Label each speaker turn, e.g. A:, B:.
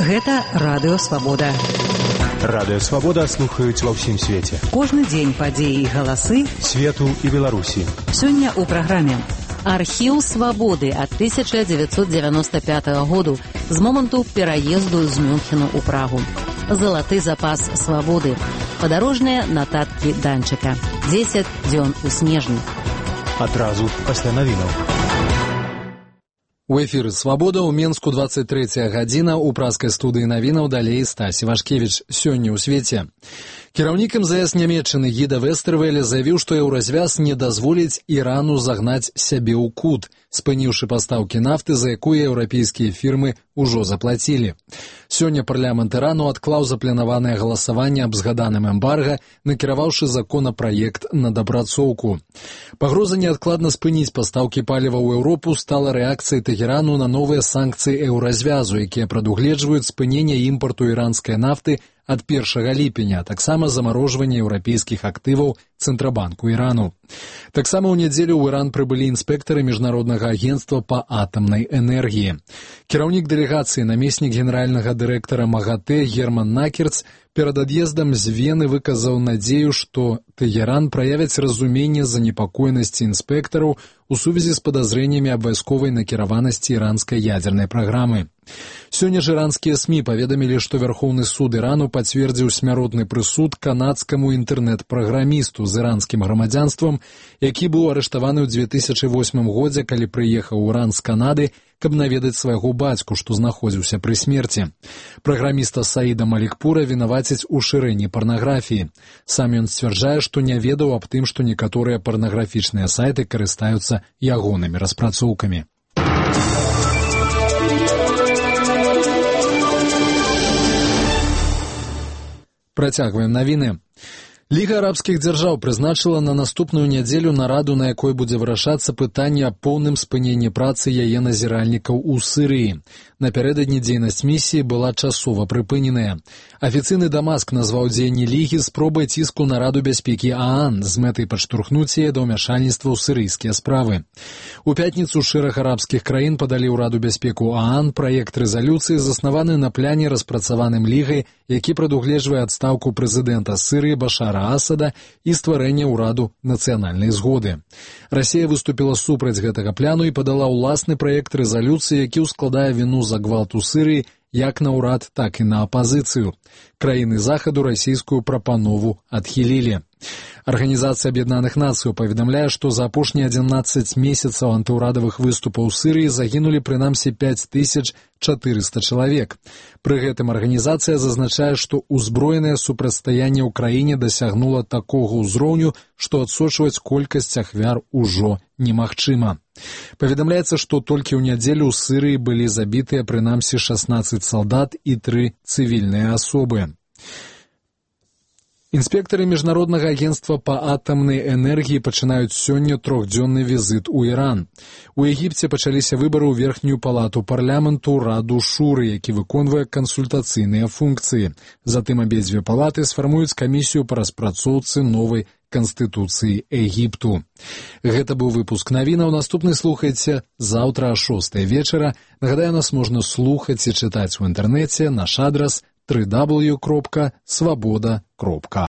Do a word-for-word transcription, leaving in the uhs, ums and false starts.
A: Гэта Радыё Свабода.
B: Радыё Свабода слухаюць ва ўсім свеце.
A: Кожны дзень падзеі і галасы
B: свету і Беларусі.
A: Сёння ў праграме «Архіў Свабоды» ад тысяча дзевяцьсот дзевяносто пятага году з моманту пераезду з Мюнхену ў Прагу. Залаты запас свабоды. Падарожныя нататкі Данчыка. дзесяць дзён у снежні.
B: Адразу пасля навінаў.
C: У эфіры «Свабода» ў Менску двадцать трэцяя гадзіна, у пражскай студыі навінаў далей Стась Івашкевіч. Сёння ў свеце. Кіраўнік эм зэ эс Нямецчыны Гіда Вестэрвэле заявіў, што еўразвяз не дазволіць Ірану загнаць сябе ў кут, спыніўшы пастаўкі нафты, за якую еўрапейскія фірмы ўжо заплацілі. Сёння парламент Ірану адклаў запланаванае галасаванне аб згаданым эмбарга, накіраваўшы законапраект на дапрацоўку. Пагроза неадкладна спыніць пастаўкі паліва ў Еўропу стала рэакцыяй Тэхерану на новыя санкцыі еўразвязу, якія прадугледжваюць спыненне імпарту іранскай нафты ад першага ліпеня, а таксама замарожванне еўрапейскіх актываў Цэнтрабанку Ірану. Таксама ў нядзелю ў Іран прыбылі інспектары Міжнароднага агенцтва па атамнай энергіі. Кіраўнік дэлегацыі, намеснік генеральнага дырэктара МАГАТЭ Герман Накерц перад ад'ездам з Вены выказаў надзею, што Тэхеран праявіць разуменне занепакоенасці інспектараў у сувязі з падазрэннямі аб вайсковай накіраванасці іранскай ядзернай праграмы. Сёння ж іранскія СМІ паведамілі, што Вярхоўны суд Ірану пацвердзіў смяротны прысуд канадскаму інтэрнэт-праграмісту з іранскім грамадзянствам, які быў арыштаваны ў дзве тысячы восьмым годзе, калі прыехаў у Іран з Канады, каб наведаць свайго бацьку, што знаходзіўся пры смерці. Праграміста Саіда Малікпура вінавацяць у шырэнні парнаграфіі. Сам ён сцвярджае, што не ведаў аб тым, што некаторыя парнаграфічныя сайты карыстаюцца ягонымі распрацоўкамі. Працягваем навіны. Ліга арабскіх дзяржаў прызначыла на наступную нядзелю нараду, на якой будзе вырашацца пытанне аб поўным спыненні працы яе назіральнікаў у Сірыі. Напярэдадні дзейнасць місіі была часова прыпыненая. Афіцыйны Дамаск назваў дзеянні Лігі спробай ціску на Раду бяспекі ААН з мэтай падштурхнуць яе да ўмяшальніцтва ў сірыйскія справы. У пятніцу шэраг арабскіх краін падалі ў Раду бяспеку ААН праект рэзалюцыі, заснаваны на пляне, распрацаваным Лігай, які прадугледжвае адстаўку прэзідэнта Сірыі Башара Асада і стварэнне ўраду нацыянальнай згоды. Расія выступіла супраць гэтага пляну і падала ўласны праект рэзалюцыі, які ўскладае віну за гвалт у Сірыі як на ўрад, так і на апазіцыю. Краіны захаду расійскую прапанову адхілілі. Арганізацыя Аб'яднаных Нацыяў паведамляе, што за апошнія адзінаццаць месяцаў антыўрадавых выступаў у Сірыі загінулі прынамсі пяць тысяч чатырыста чалавек. Пры гэтым арганізацыя зазначае, што ўзброенае супрацьстаянне ў краіне дасягнула такога ўзроўню, што адсочваць колькасць ахвяр ужо немагчыма. Паведамляецца, што толькі ў нядзелю ў Сірыі былі забітыя прынамсі шаснаццаць салдат і тры цывільныя асобы. Інспектары Міжнароднага агенцтва па атамнай энергіі пачынаюць сёння трохдзённы візіт у Іран. У Егіпце пачаліся выбары ў верхнюю палату парламенту Раду Шуры, які выконвае кансультацыйныя функцыі. Затым абедзве палаты сфармуюць камісію па распрацоўцы новай Канстытуцыі Егіпту. Гэта быў выпуск навінаў. Наступны слухайце заўтра а шостай вечара. Нагадаю, нас можна слухаць і чытаць у інтэрнэце. Наш адрас дабл ю дабл ю дабл ю кропка свабода кропка